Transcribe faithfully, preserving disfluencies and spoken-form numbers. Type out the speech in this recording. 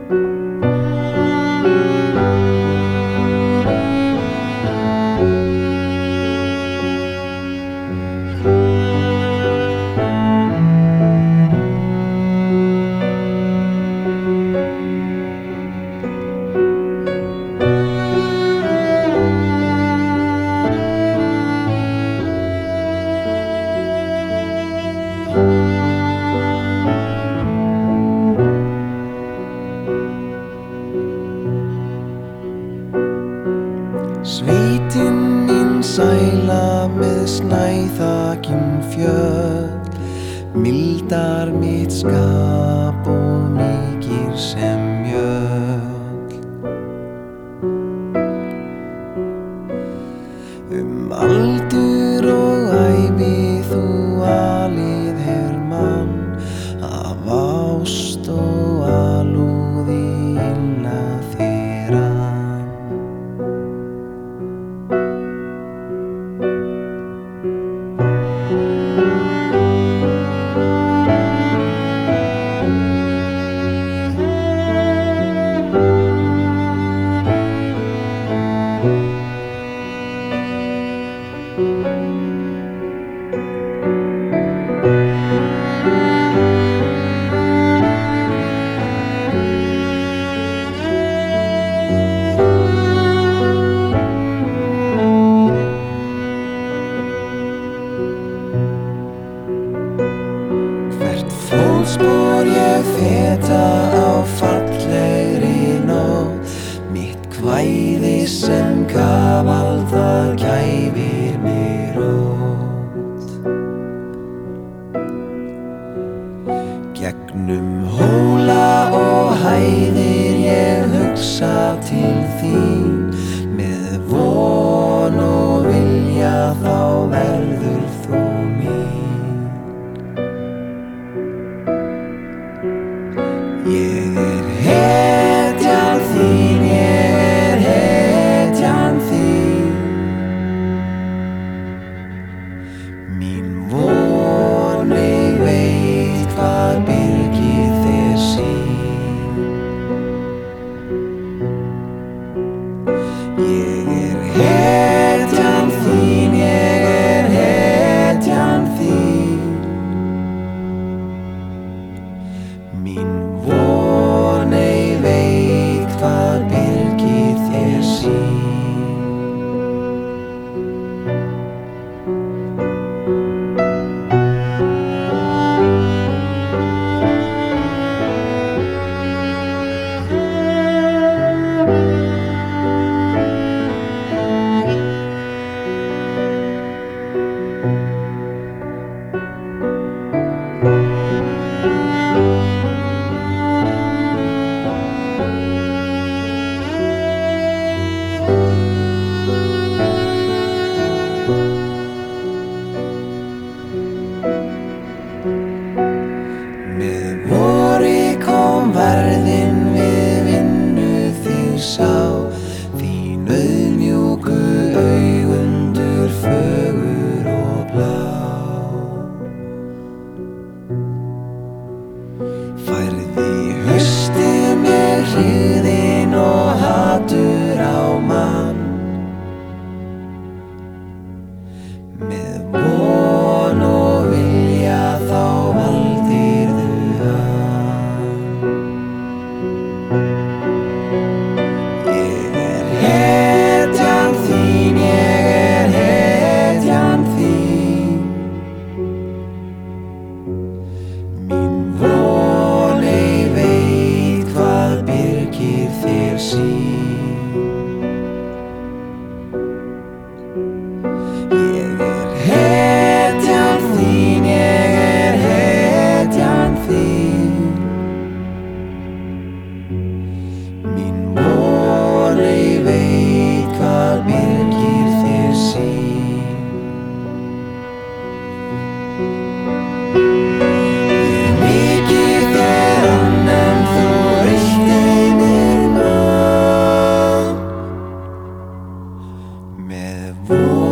Sveitin mín sæla með snæþakin fjöll, mildar mitt skap og mikir sem mjöll. Um aldur og ævi þú alið hermann, af ást og alúð í illa þeirra. Fótspor ég feta á fallegri nótt, mitt kvæði sem gafal það gæfir mig rót. Gegnum hóla og hæðir ég hugsa til þín, með von og vilja þá verður þú mín. Ég er hetjan þín, ég er hetjan þín. Mín von ég veit hvað byrgir þér sín. Ég er hetjan þín, ég er hetjan þín. Mín von ei veit hvað byrgir þér sín. Með vori kom verðin við vinnu þig sá, þín auðmjúku augundur fögur og blá. Færði haustið með hryggðin og hatur á mann, með von og vilja þá valdirðu hann. Ég er hetjan þín, ég er hetjan þín. Mín von ei veit hvað byrgir þér sín. Ég er hetjan þín, ég er hetjan þín. Mín von ei veit hvað byrgir þér sín. Ég mikið þér annan þú ríkti mér mann, með von